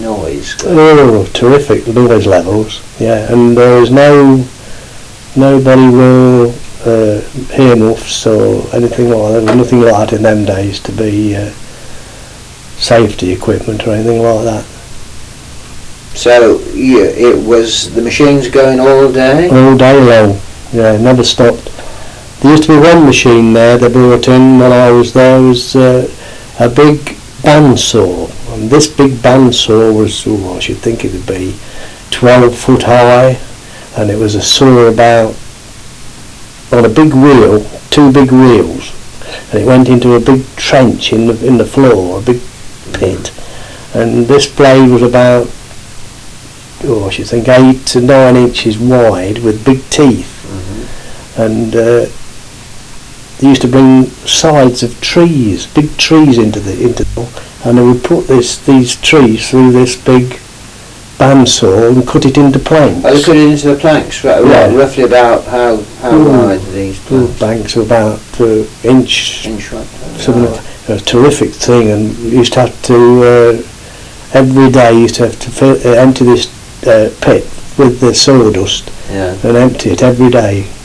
noise? Oh, terrific noise levels, yeah, and there was nobody wore earmuffs or anything like that. There was nothing like that in them days to be safety equipment or anything like that. So it was the machines going all day? All day long, yeah, never stopped. There used to be one machine there they brought in when I was there, was a big bandsaw, and this big bandsaw was, I should think it would be 12 foot high, and it was a saw about, on a big wheel, 2 big wheels, and it went into a big trench in the floor, a big pit, and this blade was about, I should think 8 to 9 inches wide with big teeth. And they used to bring sides of trees, big trees into and they would put these trees through this big bandsaw and cut it into planks. Oh, they cut it into the planks, right? Yeah. Roughly about how wide are these planks? Banks of about inch wide. something. A terrific thing, and you used to have to every day you used to have to empty this pit with the sawdust, Yeah. and empty it every day.